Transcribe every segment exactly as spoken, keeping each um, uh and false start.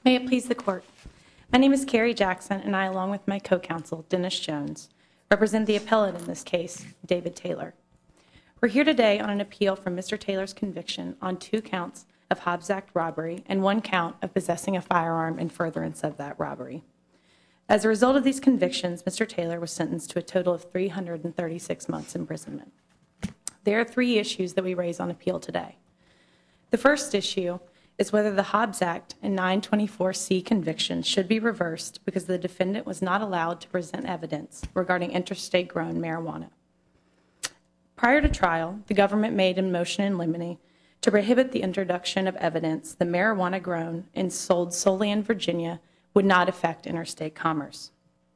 May it please the Court. My name is Carrie Jackson, and I, along with my co-counsel, Dennis Jones, represent the appellate in this case, David Taylor. We're here today on an appeal from Mister Taylor's conviction on two counts of Hobbs Act robbery and one count of possessing a firearm in furtherance of that robbery. As a result of these convictions, Mister Taylor was sentenced to a total of three hundred thirty-six months imprisonment. There are three issues that we raise on appeal today. The first issue is whether the Hobbs Act and nine twenty-four C convictions should be reversed because the defendant was not allowed to present evidence regarding interstate grown marijuana. Prior to trial, the government made a motion in limine to prohibit the introduction of evidence that marijuana grown and sold solely in Virginia would not affect interstate commerce.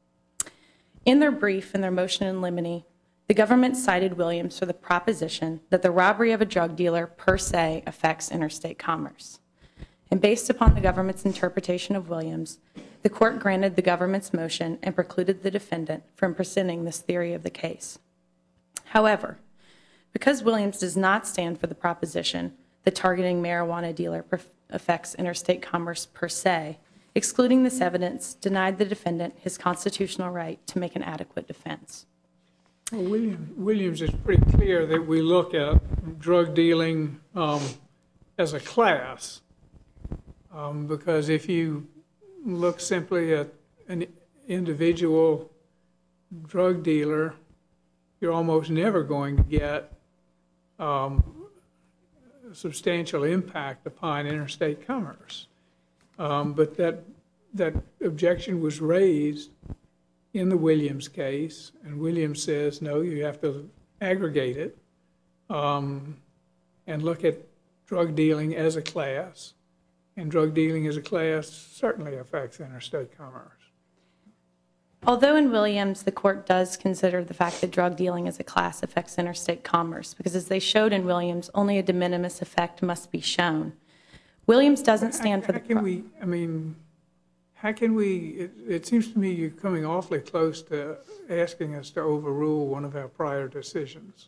In their brief, in their motion in limine, the government cited Williams for the proposition that the robbery of a drug dealer per se affects interstate commerce. And based upon the government's interpretation of Williams, the court granted the government's motion and precluded the defendant from presenting this theory of the case. However, because Williams does not stand for the proposition that targeting marijuana dealer affects interstate commerce per se, excluding this evidence denied the defendant his constitutional right to make an adequate defense. Well, William, Williams is pretty clear that we look at drug dealing um, as a class, um, because if you look simply at an individual drug dealer, you're almost never going to get um, a substantial impact upon interstate commerce. Um, but that that objection was raised in the Williams case, and Williams says, no, you have to aggregate it um, and look at drug dealing as a class, and drug dealing as a class certainly affects interstate commerce. Although in Williams, the court does consider the fact that drug dealing as a class affects interstate commerce, because as they showed in Williams, only a de minimis effect must be shown. Williams doesn't stand how, for the... How can we, I mean, how can we, it, it seems to me you're coming awfully close to asking us to overrule one of our prior decisions.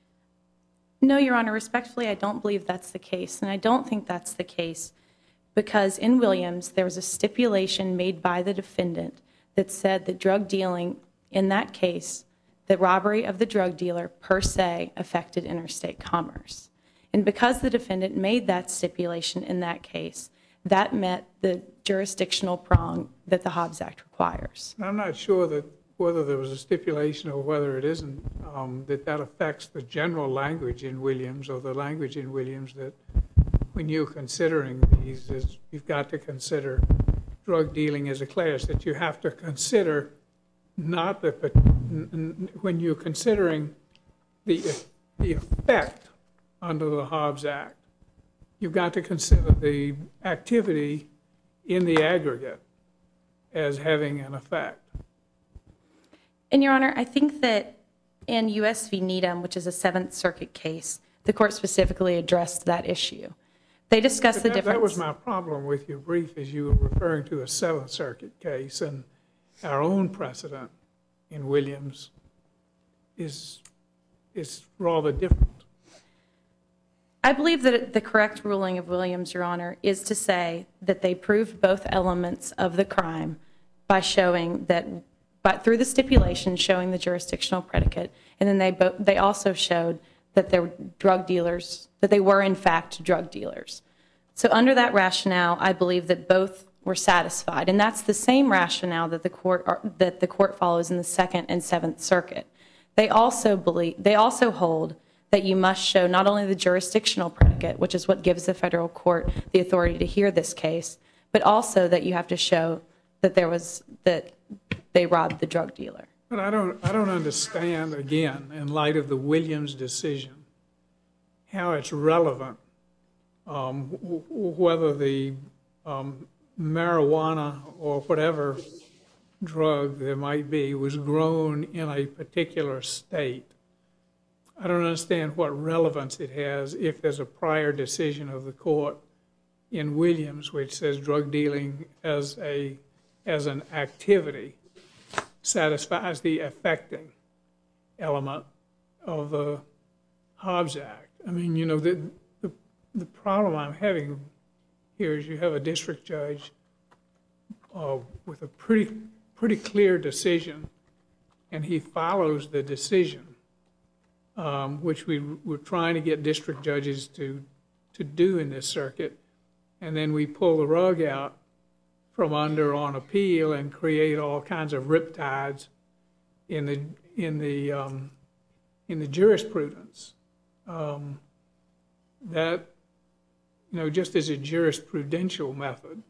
No, Your Honor, respectfully, I don't believe that's the case, and I don't think that's the case because in Williams, there was a stipulation made by the defendant that said that drug dealing, in that case, the robbery of the drug dealer per se affected interstate commerce. And because the defendant made that stipulation in that case, that met the jurisdictional prong that the Hobbs Act requires. I'm not sure that whether there was a stipulation or whether it isn't, um, that that affects the general language in Williams or the language in Williams that when you're considering these, is you've got to consider drug dealing as a class, that you have to consider not the, when you're considering the, the effect under the Hobbs Act, you've got to consider the activity in the aggregate as having an effect. And Your Honor, I think that in U S v. Needham, which is a Seventh Circuit case, the court specifically addressed that issue. They discussed but the that, difference. That was my problem with your brief, is you were referring to a Seventh Circuit case, and our own precedent in Williams is is rather different. I believe that the correct ruling of Williams, Your Honor, is to say that they proved both elements of the crime by showing that, but through the stipulation showing the jurisdictional predicate, and then they bo- they also showed that they were drug dealers, that they were in fact drug dealers. So under that rationale, I believe that both were satisfied, and that's the same rationale that the court or, that the court follows in the Second and Seventh Circuit. They also believe they also hold that you must show not only the jurisdictional predicate, which is what gives the federal court the authority to hear this case, but also that you have to show that there was that they robbed the drug dealer. But I don't, I don't understand, again, in light of the Williams decision, how it's relevant, um, w- whether the um, marijuana or whatever drug there might be was grown in a particular state. I don't understand what relevance it has if there's a prior decision of the court in Williams which says drug dealing as a as an activity satisfies the affecting element of the Hobbs Act. I mean, you know, the, the, the problem I'm having here is you have a district judge uh, with a pretty, pretty clear decision, and he follows the decision, um, which we were trying to get district judges to, to do in this circuit, and then we pull the rug out from under on appeal and create all kinds of riptides in the in the um, in the jurisprudence. Um, that, you know, just as a jurisprudential method,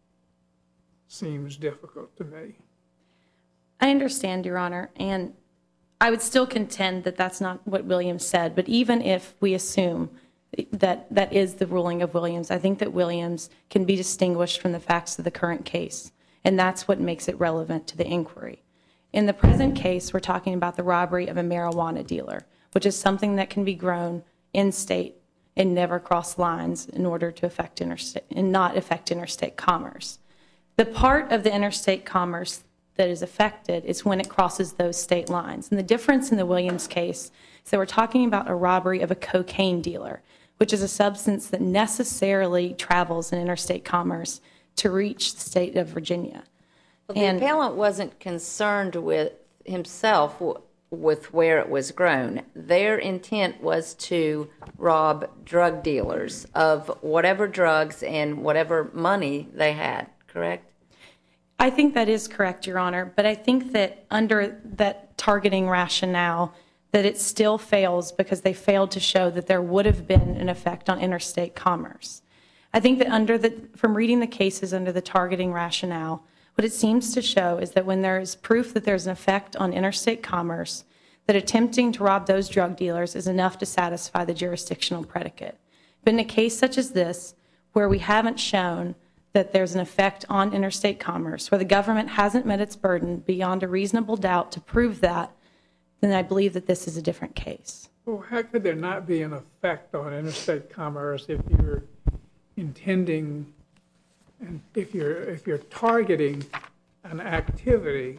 seems difficult to me. I understand, Your Honor, and I would still contend that that's not what Williams said. But even if we assume that that is the ruling of Williams, I think that Williams can be distinguished from the facts of the current case, and that's what makes it relevant to the inquiry. In the present case, we're talking about the robbery of a marijuana dealer, which is something that can be grown in-state and never cross lines in order to affect interstate and not affect interstate commerce. The part of the interstate commerce that is affected is when it crosses those state lines. And the difference in the Williams case is that we're talking about a robbery of a cocaine dealer, which is a substance that necessarily travels in interstate commerce to reach the state of Virginia. Well, the and, appellant wasn't concerned with himself w- with where it was grown. Their intent was to rob drug dealers of whatever drugs and whatever money they had, correct? I think that is correct, Your Honor, but I think that under that targeting rationale, that it still fails because they failed to show that there would have been an effect on interstate commerce. I think that under the, from reading the cases under the targeting rationale, what it seems to show is that when there is proof that there's an effect on interstate commerce, that attempting to rob those drug dealers is enough to satisfy the jurisdictional predicate. But in a case such as this, where we haven't shown that there's an effect on interstate commerce, where the government hasn't met its burden beyond a reasonable doubt to prove that, then I believe that this is a different case. Well, how could there not be an effect on interstate commerce if you're intending, and if you're if you're targeting an activity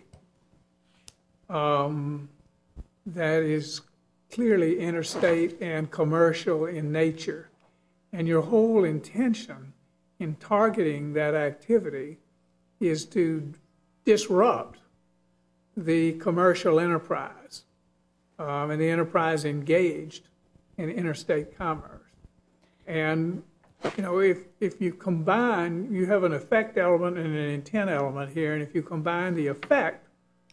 um, that is clearly interstate and commercial in nature, and your whole intention in targeting that activity is to disrupt the commercial enterprise um, and the enterprise engaged in interstate commerce. And, you know, if, if you combine, you have an effect element and an intent element here, and if you combine the effect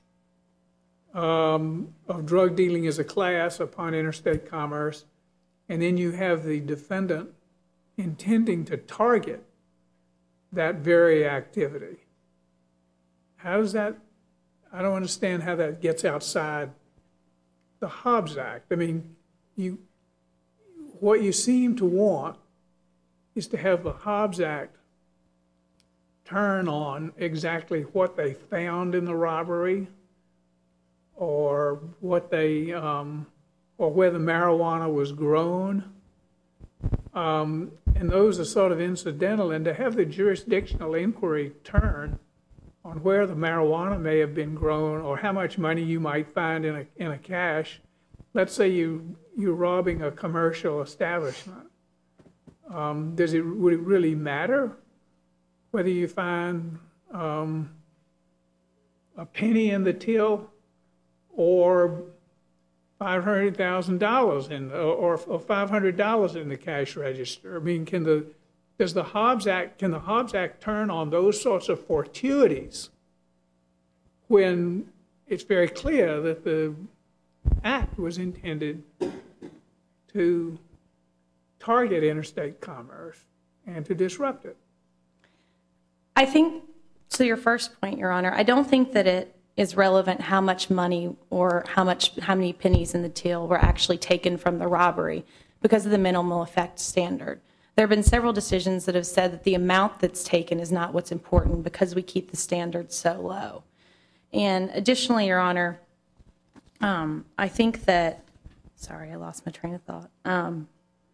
um, of drug dealing as a class upon interstate commerce, and then you have the defendant intending to target that very activity. How does that, I don't understand how that gets outside the Hobbs Act. I mean, you, what you seem to want is to have the Hobbs Act turn on exactly what they found in the robbery, or what they, um, or where the marijuana was grown. Um, and those are sort of incidental, and to have the jurisdictional inquiry turn on where the marijuana may have been grown or how much money you might find in a in a cache. Let's say you you're robbing a commercial establishment. Um, does it would it really matter whether you find um, a penny in the till or five hundred thousand dollars in, or, or five hundred dollars in the cash register? I mean, can the does the Hobbs Act can the Hobbs Act turn on those sorts of fortuities when it's very clear that the act was intended to target interstate commerce and to disrupt it? I think, to your first point, Your Honor, I don't think that it is relevant how much money or how much how many pennies in the till were actually taken from the robbery because of the minimal effect standard. There have been several decisions that have said that the amount that's taken is not what's important because we keep the standard so low. And additionally, Your Honor, um, I think that, sorry, I lost my train of thought. Um,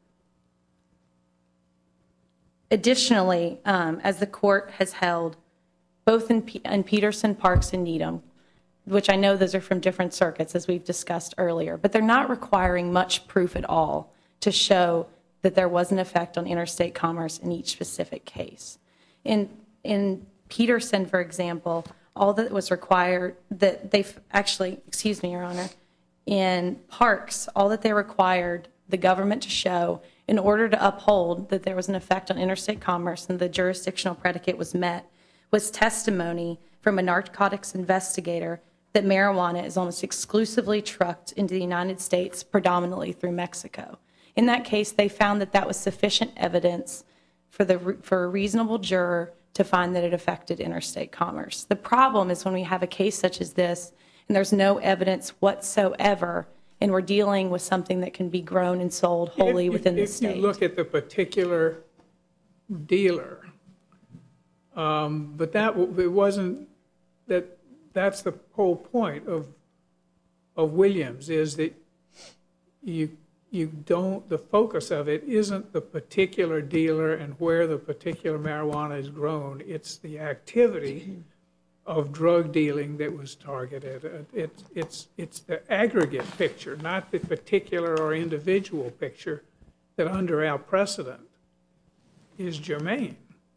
additionally, um, as the court has held, both in, P- in Peterson, Parks, and Needham, which I know those are from different circuits, as we've discussed earlier, but they're not requiring much proof at all to show that there was an effect on interstate commerce in each specific case. In, in Peterson, for example, all that was required, that they actually, excuse me, Your Honor, in Parks, all that they required the government to show in order to uphold that there was an effect on interstate commerce and the jurisdictional predicate was met was testimony from a narcotics investigator that marijuana is almost exclusively trucked into the United States, predominantly through Mexico. In that case, they found that that was sufficient evidence for, the, for a reasonable juror to find that it affected interstate commerce. The problem is when we have a case such as this and there's no evidence whatsoever and we're dealing with something that can be grown and sold wholly if, within if the state. If you look at the particular dealer, um, but that it wasn't that. That's the whole point of of Williams is that you you don't. The focus of it isn't the particular dealer and where the particular marijuana is grown. It's the activity of drug dealing that was targeted. It's it's it's the aggregate picture, not the particular or individual picture that under our precedent is germane.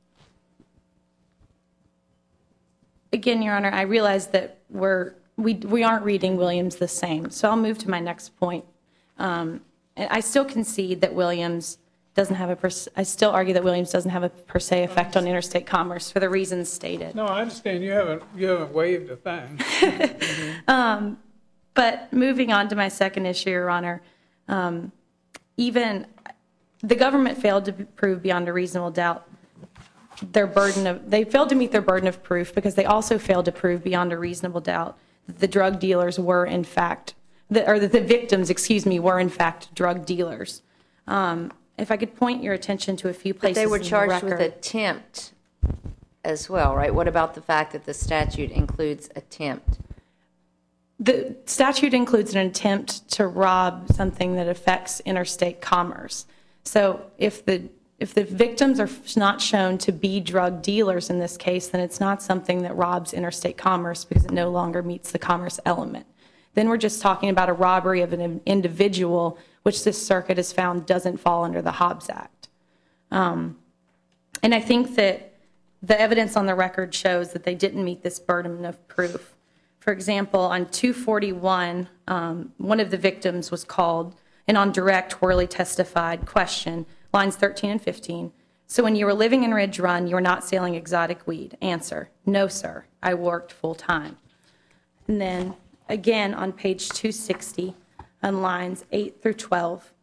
Again, Your Honor, I realize that we're, we, we aren't reading Williams the same, so I'll move to my next point. Um, and I still concede that Williams doesn't have a, per, I still argue that Williams doesn't have a per se effect on interstate commerce for the reasons stated. No, I understand you haven't, you haven't waived a thing. mm-hmm. um, but moving on to my second issue, Your Honor, um, even the government failed to prove beyond a reasonable doubt their burden of, they failed to meet their burden of proof because they also failed to prove beyond a reasonable doubt that the drug dealers were in fact, the, or that the victims, excuse me, were in fact drug dealers. Um, if I could point your attention to a few places But they were in charged the with record. attempt as well, right? What about the fact that the statute includes attempt? The statute includes an attempt to rob something that affects interstate commerce. So if the If the victims are not shown to be drug dealers in this case, then it's not something that robs interstate commerce because it no longer meets the commerce element. Then we're just talking about a robbery of an individual, which this circuit has found doesn't fall under the Hobbs Act. Um, and I think that the evidence on the record shows that they didn't meet this burden of proof. For example, on two forty-one, um, one of the victims was called, and on direct, Worley testified, question, lines thirteen and fifteen. So when you were living in Ridge Run, you were not selling exotic weed. Answer, no, sir. I worked full time. And then again on page two sixty, on lines eight through twelve.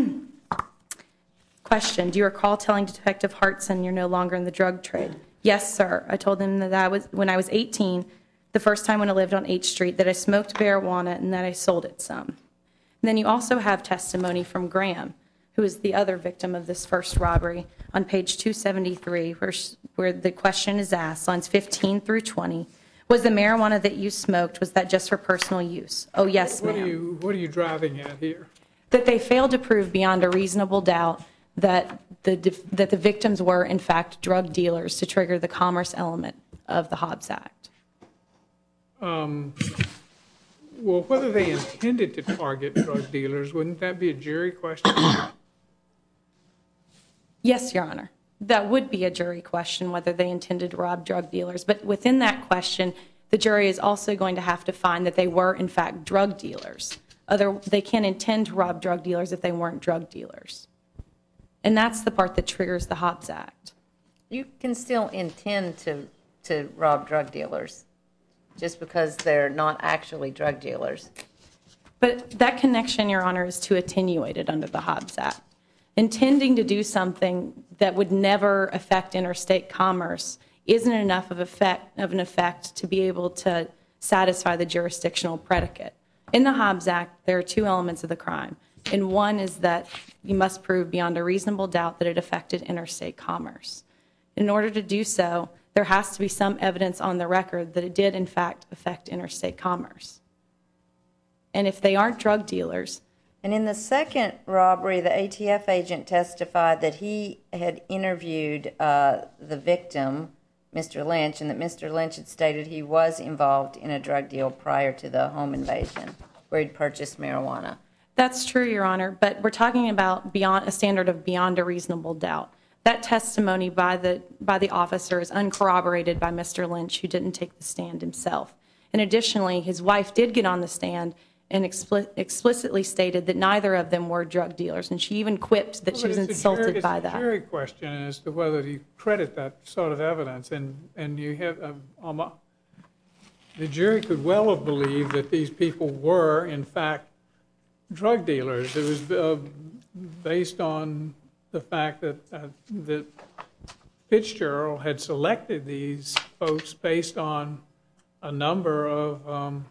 Question, do you recall telling Detective Hartson you're no longer in the drug trade? Yes, sir. I told him that I was, when I was eighteen, the first time when I lived on H Street, that I smoked marijuana and that I sold it some. And then you also have testimony from Graham, who is the other victim of this first robbery, on page two seventy-three, where, where the question is asked, lines fifteen through twenty, was the marijuana that you smoked, was that just for personal use? Oh, yes, What are ma'am. you, what are you driving at here? That they failed to prove beyond a reasonable doubt that the, that the victims were, in fact, drug dealers to trigger the commerce element of the Hobbs Act. Um, well, whether they intended to target drug dealers, wouldn't that be a jury question? Yes, Your Honor. That would be a jury question, whether they intended to rob drug dealers. But within that question, the jury is also going to have to find that they were, in fact, drug dealers. Other, they can't intend to rob drug dealers if they weren't drug dealers. And that's the part that triggers the Hobbs Act. You can still intend to, to rob drug dealers just because they're not actually drug dealers. But that connection, Your Honor, is too attenuated under the Hobbs Act. Intending to do something that would never affect interstate commerce isn't enough of, effect, of an effect to be able to satisfy the jurisdictional predicate. In the Hobbs Act, there are two elements of the crime. And one is that you must prove beyond a reasonable doubt that it affected interstate commerce. In order to do so, there has to be some evidence on the record that it did, in fact, affect interstate commerce. And if they aren't drug dealers. And in the second robbery, the A T F agent testified that he had interviewed uh, the victim, Mister Lynch, and that Mister Lynch had stated he was involved in a drug deal prior to the home invasion where he'd purchased marijuana. That's true, Your Honor, but we're talking about beyond a standard of beyond a reasonable doubt. that testimony by the, by the officer is uncorroborated by Mister Lynch, who didn't take the stand himself. And additionally, his wife did get on the stand and expli- explicitly stated that neither of them were drug dealers, and she even quipped that Well, she was it's a insulted jury- by It's a that. jury question as to whether you credit that sort of evidence, and, and you have, um, um, uh, the jury could well have believed that these people were, in fact, drug dealers. It was uh, based on the fact that, uh, that Fitzgerald had selected these folks based on a number of um,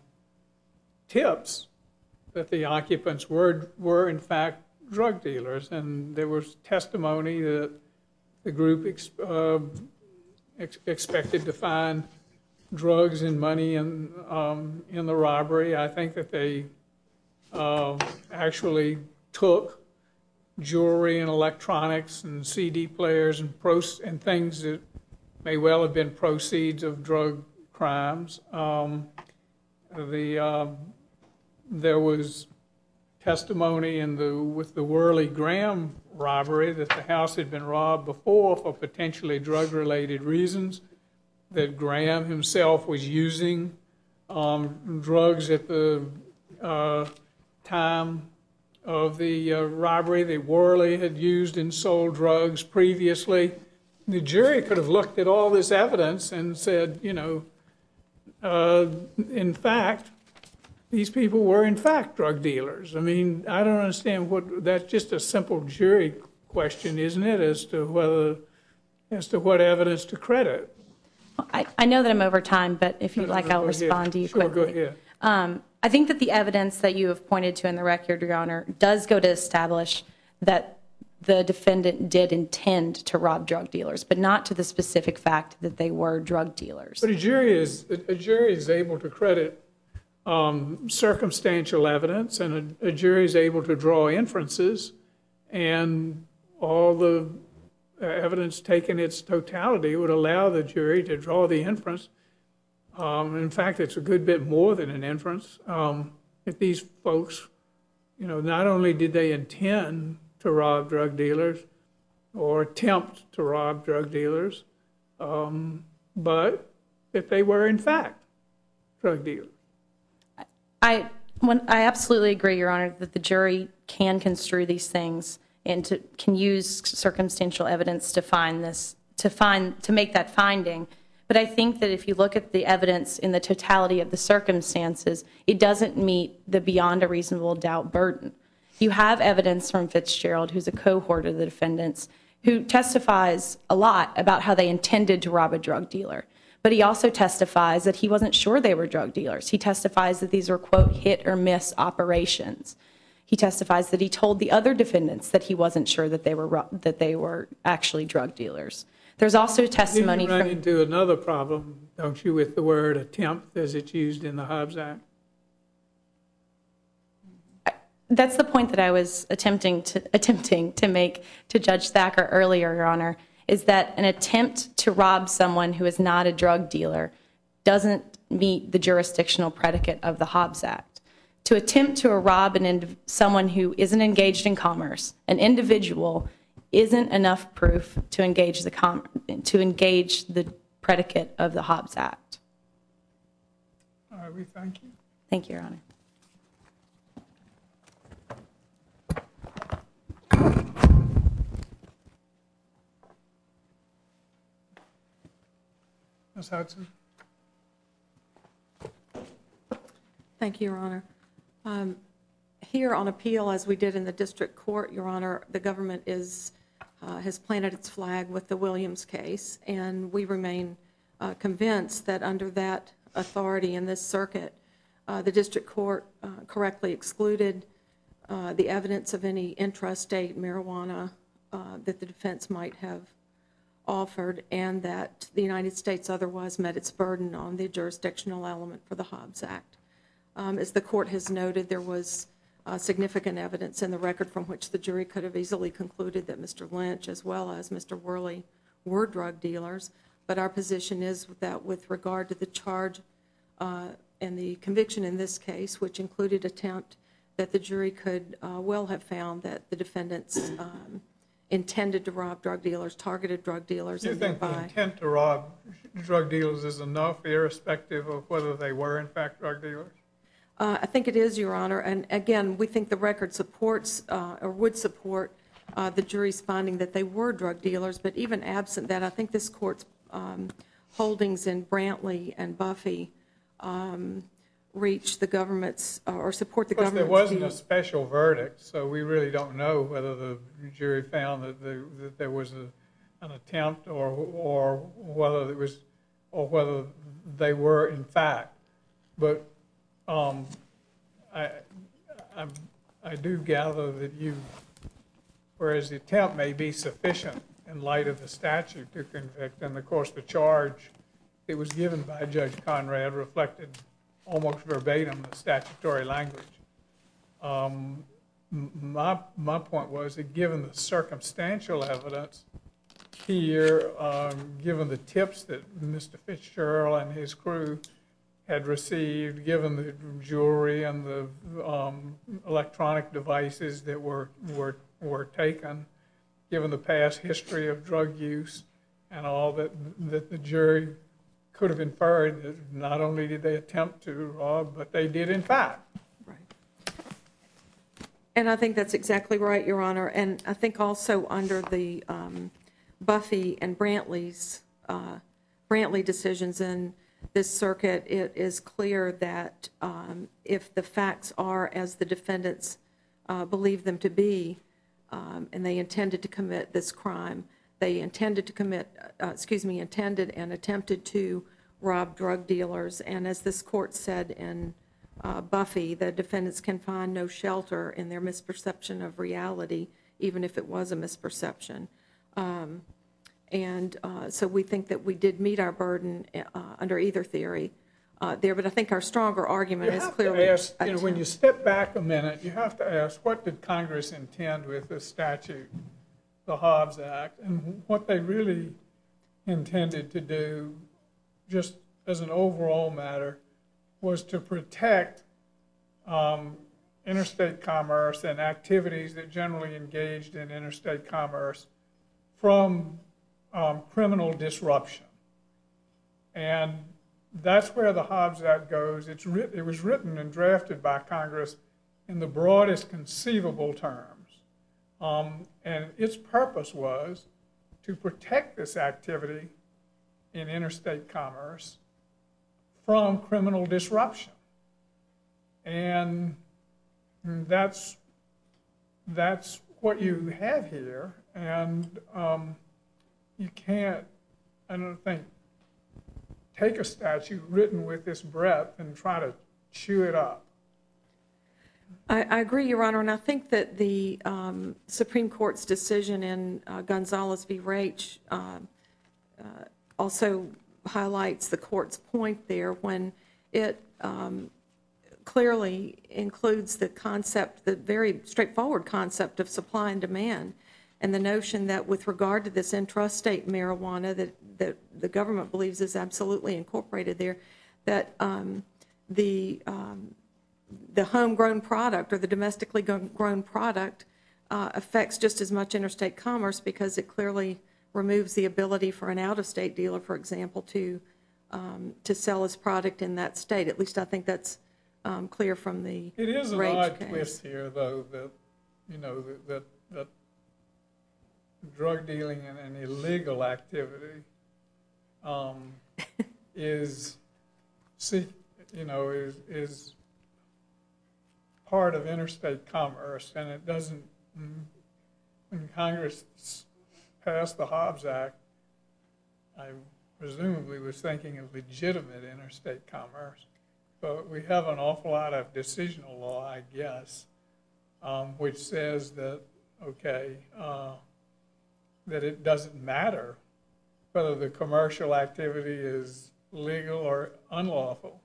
tips that the occupants were, were in fact drug dealers, and there was testimony that the group ex, uh, ex- expected to find drugs and money in, um, in the robbery. I think that they uh, actually took jewelry and electronics and C D players and, pro- and things that may well have been proceeds of drug crimes. Um, the um, there was testimony in the with the Worley Graham robbery that the house had been robbed before for potentially drug-related reasons, that Graham himself was using um, drugs at the uh, time of the uh, robbery, that Worley had used and sold drugs previously. The jury could have looked at all this evidence and said, you know, uh, in fact, these people were in fact drug dealers. I mean, I don't understand what, that's just a simple jury question, isn't it, as to whether, as to what evidence to credit. I, I know that I'm over time, but if you'd No, like, no, I'll go ahead. respond to you Sure, quickly. go ahead. Um, I think that the evidence that you have pointed to in the record, Your Honor, does go to establish that the defendant did intend to rob drug dealers, but not to the specific fact that they were drug dealers. But a jury is a jury is able to credit um, circumstantial evidence, and a, a jury is able to draw inferences, and all the uh, evidence taken its totality would allow the jury to draw the inference. Um, in fact, it's a good bit more than an inference. Um, if these folks, you know, not only did they intend to rob drug dealers or attempt to rob drug dealers, um, but if they were in fact drug dealers. I, when, I absolutely agree, Your Honor, that the jury can construe these things and to, can use circumstantial evidence to find this, to find, to make that finding. But I think that if you look at the evidence in the totality of the circumstances, it doesn't meet the beyond a reasonable doubt burden. You have evidence from Fitzgerald, who's a cohort of the defendants, who testifies a lot about how they intended to rob a drug dealer. But he also testifies that he wasn't sure they were drug dealers. He testifies that these were, quote, hit or miss operations. He testifies that he told the other defendants that he wasn't sure that they were that they were actually drug dealers. There's also testimony You run from... into another problem, don't you, with the word attempt as it's used in the Hobbs Act? That's the point that I was attempting to attempting to make to Judge Thacker earlier, Your Honor, is that an attempt to rob someone who is not a drug dealer doesn't meet the jurisdictional predicate of the Hobbs Act. To attempt to rob an indiv- someone who isn't engaged in commerce, an individual, isn't enough proof to engage the com- to engage the predicate of the Hobbs Act. All right, we thank you. Thank you, Your Honor. Miz Hudson. Thank you, Your Honor. Um, here on appeal, as we did in the district court, Your Honor, the government is uh, has planted its flag with the Williams case, and we remain uh, convinced that under that authority in this circuit, uh, the district court uh, correctly excluded uh, the evidence of any intrastate marijuana uh, that the defense might have offered, and that the United States otherwise met its burden on the jurisdictional element for the Hobbs Act. Um, as the court has noted, there was uh, significant evidence in the record from which the jury could have easily concluded that Mister Lynch as well as Mister Worley were drug dealers, but our position is that with regard to the charge uh, and the conviction in this case, which included attempt, that the jury could uh, well have found that the defendants um, intended to rob drug dealers, targeted drug dealers, Do you and think the thereby. intent to rob drug dealers is enough, irrespective of whether they were in fact drug dealers? Uh, I think it is, Your Honor. And again, we think the record supports uh, or would support uh, the jury's finding that they were drug dealers. But even absent that, I think this court's um, holdings in Brantley and Buffy um, reach the government's uh, or support the Of course, there government's wasn't view. a special verdict, so we really don't know whether the jury found that, the, that there was a, an attempt or or whether it was or whether they were in fact. But um, I, I I do gather that you, whereas the attempt may be sufficient in light of the statute to convict, and of course the charge that was given by Judge Conrad reflected almost verbatim the statutory language. Um, m- my my point was that given the circumstantial evidence here, um, given the tips that Mister Fitzgerald and his crew had received, given the jewelry and the um, electronic devices that were were were taken, given the past history of drug use and all that, that the jury could have inferred that not only did they attempt to rob, but they did in fact. Right. And I think that's exactly right, Your Honor. And I think also under the um, Buffy and Brantley's uh, Brantley decisions in this circuit, it is clear that um, if the facts are as the defendants uh, believe them to be, um, and they intended to commit this crime, they intended to commit, uh, excuse me, intended and attempted to rob drug dealers. And as this court said in uh, Buffy, the defendants can find no shelter in their misperception of reality, even if it was a misperception. Um, and uh, so we think that we did meet our burden uh, under either theory uh, there. But I think our stronger argument You is have clearly. to ask, you know, when attempt- you step back a minute, you have to ask, what did Congress intend with this statute, the Hobbs Act, and what they really intended to do, just as an overall matter, was to protect um, interstate commerce and activities that generally engaged in interstate commerce from um, criminal disruption. And that's where the Hobbs Act goes. It's writ- it was written and drafted by Congress in the broadest conceivable terms. Um, and its purpose was to protect this activity in interstate commerce from criminal disruption. And that's, that's what you have here. And um, you can't, I don't think, take a statute written with this breadth and try to chew it up. I, I agree, Your Honor, and I think that the um, Supreme Court's decision in uh, Gonzalez v. Raich uh, uh, also highlights the court's point there when it um, clearly includes the concept, the very straightforward concept of supply and demand, and the notion that with regard to this intrastate marijuana that, that the government believes is absolutely incorporated there, that um, the um, the homegrown product or the domestically grown product uh, affects just as much interstate commerce because it clearly removes the ability for an out-of-state dealer, for example, to um, to sell his product in that state. At least I think that's um, clear from the It is an Raich odd case. twist here, though, that, you know, that, that, that drug dealing and, and illegal activity um, is, see, you know, is, is part of interstate commerce, and it doesn't, when Congress passed the Hobbs Act, I presumably was thinking of legitimate interstate commerce, but we have an awful lot of decisional law, I guess, um, which says that, okay, uh, that it doesn't matter whether the commercial activity is legal or unlawful,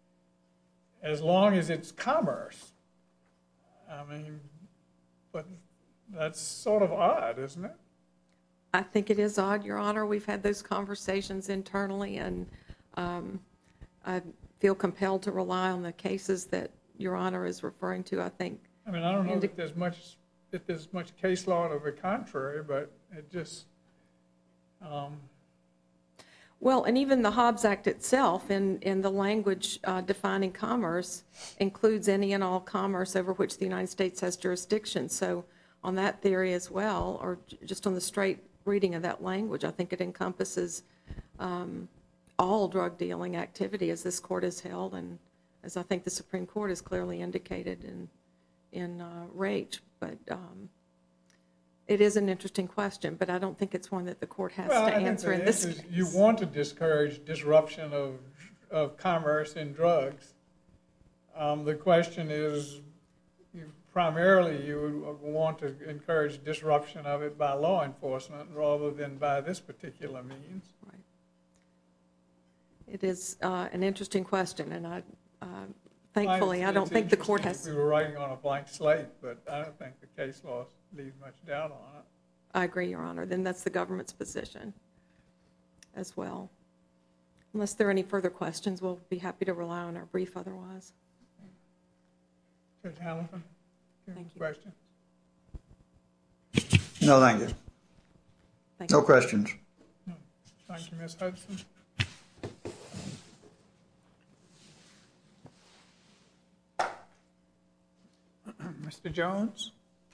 as long as it's commerce. I mean, but that's sort of odd, isn't it? I think it is odd, Your Honor. We've had those conversations internally, and um, I feel compelled to rely on the cases that Your Honor is referring to. I think I mean, I don't know that there's much that there's much case law to the contrary, but it just, um, Well, and even the Hobbs Act itself, in, in the language uh, defining commerce, includes any and all commerce over which the United States has jurisdiction. So on that theory as well, or j- just on the straight reading of that language, I think it encompasses um, all drug dealing activity, as this court has held, and as I think the Supreme Court has clearly indicated in, in uh, Raich. But um, it is an interesting question, but I don't think it's one that the court has well, to I think answer the in this answer is case. you want to discourage disruption of, of commerce in drugs. Um, the question is, you, primarily you would want to encourage disruption of it by law enforcement rather than by this particular means. Right. It is uh, an interesting question, and I, uh, thankfully, I It's- don't it's think the court interesting has. if we were writing on a blank slate, but I don't think the case law leaves much doubt on it. I agree, Your Honor. Then that's the government's position as well. Unless there are any further questions, we'll be happy to rely on our brief otherwise. Judge Hamilton, Thank you. questions? No, thank you. Thank No you. questions. Thank you, Miz Hudson. Mister Jones?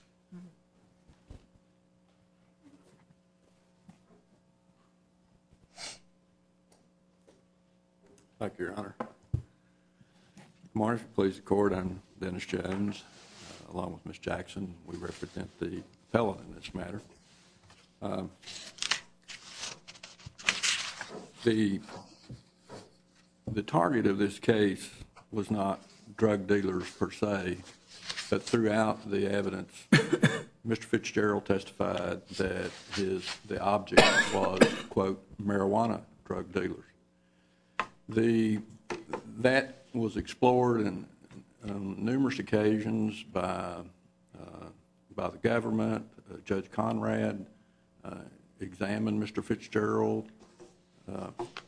Thank you, Your Honor. Good morning. If it please the court, I'm Dennis Jones. Uh, along with Miz Jackson, we represent the appellant in this matter. Um, the, the target of this case was not drug dealers per se, but throughout the evidence, Mister Fitzgerald testified that his the object was, quote, marijuana drug dealers. The, that was explored in, on numerous occasions by, uh, by the government. Uh, Judge Conrad uh, examined Mister Fitzgerald. Uh,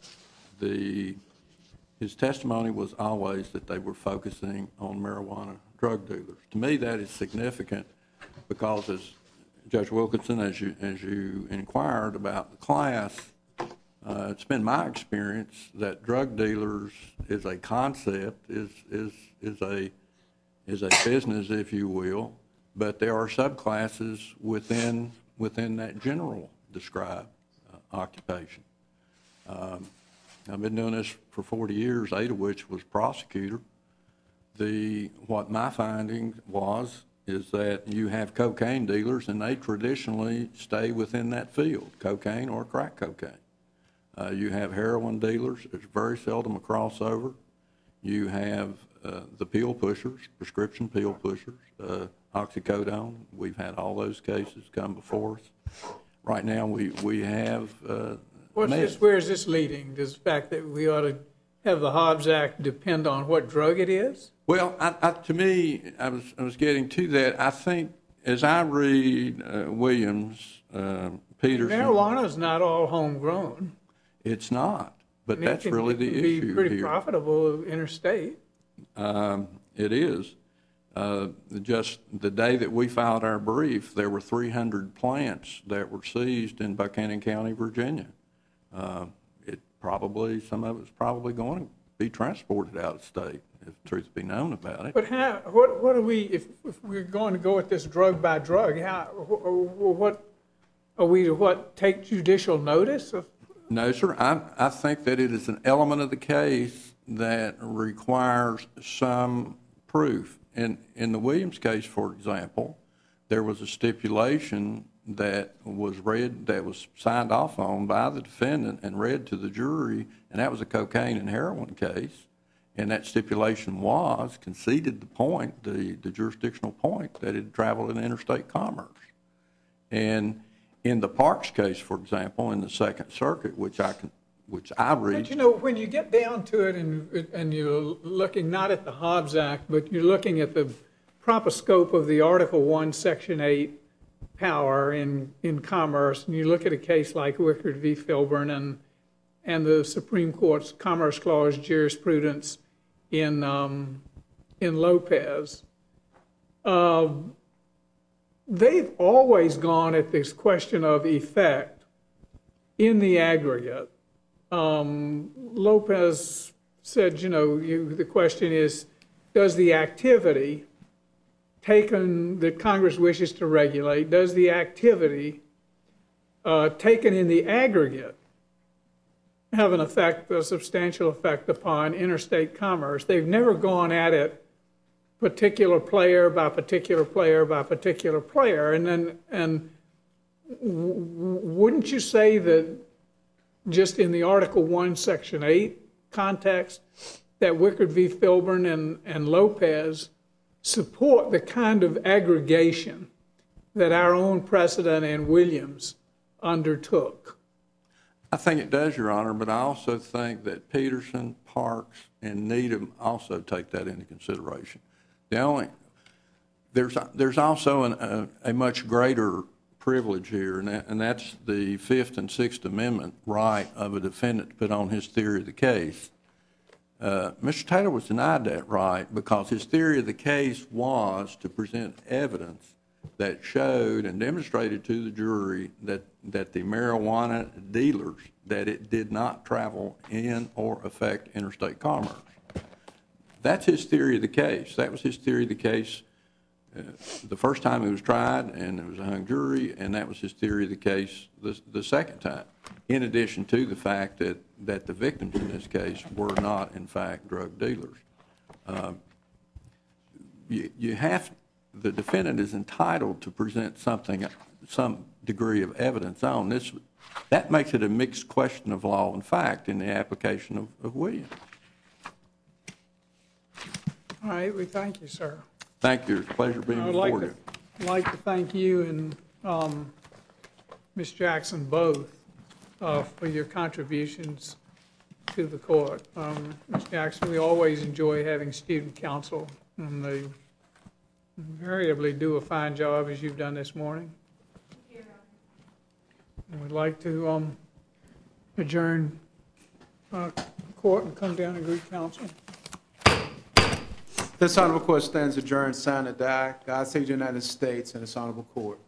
the, his testimony was always that they were focusing on marijuana drug dealers. To me, that is significant because, as Judge Wilkinson, as you, as you inquired about the class, Uh, it's been my experience that drug dealers is a concept, is is is a is a business, if you will, but there are subclasses within within that general described uh, occupation. Um, I've been doing this for forty years, eight of which was prosecutor. The what my finding was is that you have cocaine dealers, and they traditionally stay within that field, cocaine or crack cocaine. Uh, you have heroin dealers. There's very seldom a crossover. You have uh, the pill pushers, prescription pill pushers, uh, oxycodone. We've had all those cases come before us. Right now, we we have. Uh, What's meth. this, where is this leading? Does the fact that we ought to have the Hobbs Act depend on what drug it is? Well, I, I, to me, I was I was getting to that. I think as I read uh, Williams, uh, Peterson, Marijuana is not all homegrown. it's not. But And it that's can- really it the can be issue pretty here. profitable interstate. Um, it is. Uh, just the day that we filed our brief, there were three hundred plants that were seized in Buchanan County, Virginia. Uh, it probably, some of it's probably going to be transported out of state, if truth be known about it. But how, what, what are we, if, if we're going to go at this drug by drug, how, wh- what, are we to what, take judicial notice of? No, sir. I, I think that it is an element of the case that requires some proof. In, in the Williams case, for example, there was a stipulation that was read, that was signed off on by the defendant and read to the jury, and that was a cocaine and heroin case. And that stipulation was conceded the point, the, the jurisdictional point, that it traveled in interstate commerce. And in the Parks case, for example, in the Second Circuit, which I can, which I read. But you know, when you get down to it and, and you're looking not at the Hobbs Act, but you're looking at the proper scope of the Article One, Section Eight power in, in commerce, and you look at a case like Wickard v. Filburn and, and the Supreme Court's Commerce Clause jurisprudence in, um, in Lopez, uh, they've always gone at this question of effect in the aggregate. Um, Lopez said, you know, you, the question is, does the activity taken that Congress wishes to regulate, does the activity uh, taken in the aggregate have an effect, a substantial effect upon interstate commerce? They've never gone at it particular player by particular player by particular player. And then, and w- w- wouldn't you say that just in the Article one, Section eight context, that Wickard v. Filburn and, and Lopez support the kind of aggregation that our own precedent and Williams undertook? I think it does, Your Honor, but I also think that Peterson, Parks, and Needham also take that into consideration. The only, there's, there's also an, a, a much greater privilege here, and, that, and that's the Fifth and Sixth Amendment right of a defendant to put on his theory of the case. Uh, Mister Taylor was denied that right because his theory of the case was to present evidence that showed and demonstrated to the jury that, that the marijuana dealers, that it did not travel in or affect interstate commerce. That's his theory of the case. That was his theory of the case uh, the first time it was tried, and it was a hung jury, and that was his theory of the case the, the second time, in addition to the fact that, that the victims in this case were not, in fact, drug dealers. Um, you, you have, the defendant is entitled to present something, some degree of evidence on this. That makes it a mixed question of law and fact in the application of, of Williams. All right, we thank you, sir. Thank you. It's a pleasure being I would before like you. to, like to thank you and um, Miz Jackson both uh, for your contributions to the court. Um, Miz Jackson, we always enjoy having student counsel, and they invariably do a fine job as you've done this morning. And we'd like to um, adjourn uh, court and come down and greet counsel. This honorable court stands adjourned, signed and die. God save the United States and this honorable court.